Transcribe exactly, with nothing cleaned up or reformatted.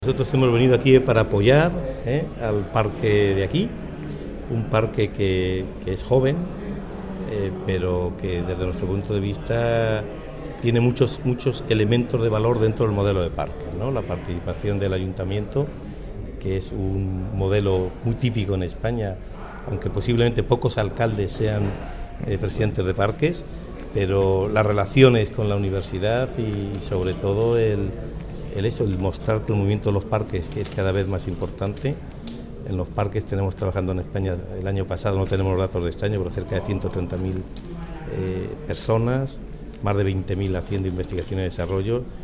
Nosotros hemos venido aquí para apoyar ¿eh? al parque de aquí, un parque que, que es joven, eh, pero que desde nuestro punto de vista tiene muchos, muchos elementos de valor dentro del modelo de parque, ¿no? La participación del ayuntamiento, que es un modelo muy típico en España, aunque posiblemente pocos alcaldes sean eh, presidentes de parques, pero las relaciones con la universidad y sobre todo el El eso, el mostrar que el movimiento de los parques es cada vez más importante. En los parques tenemos trabajando en España, el año pasado, no tenemos los datos de este año, pero cerca de ciento treinta mil eh, personas, más de veinte mil haciendo investigación y desarrollo,